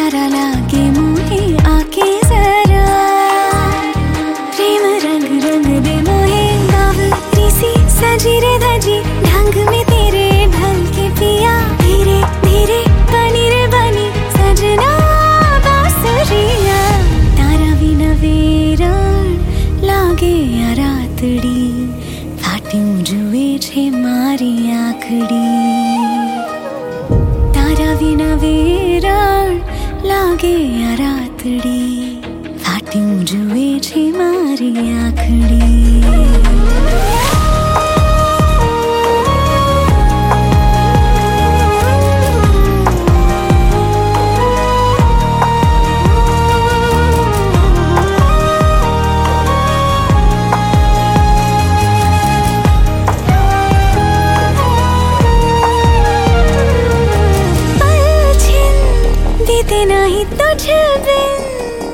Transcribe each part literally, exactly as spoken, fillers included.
तारा लागे मोहे आके जरा, प्रेम रंग रंग दे मोहे गावरी सी सजी रे धजी, ढंग में तेरे ढल के पिया, धीरे धीरे बनी रे बनी सजना बांसुरिया। तारा विना वेरण लागे आ रातड़ी, फाट्यूं जुए छे मारी आँखड़ी। तारा विना वेरण लागे आ रातड़ी, फाट्यूं जुए छे मारी आँखड़ी। नहीं तुझ बिन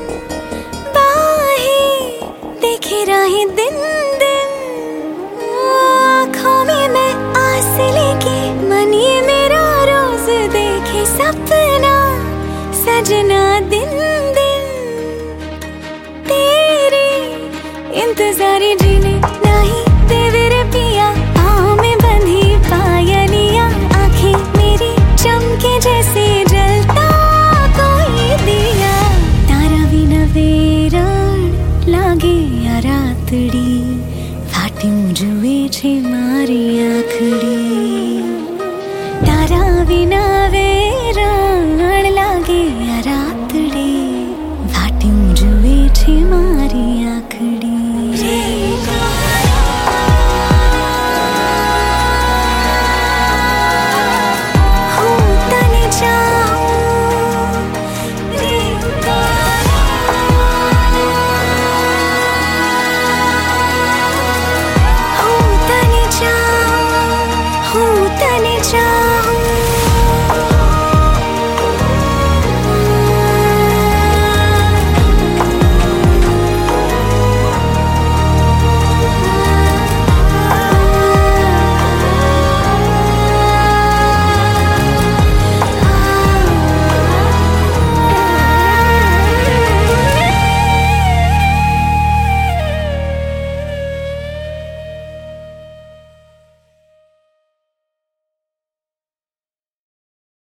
बाहें देखे राहें दिन दिन, आँखों में मैं आस लेके मन ये मेरा रोज देखे सपना सजना दिन दिन, तेरी इंतजारी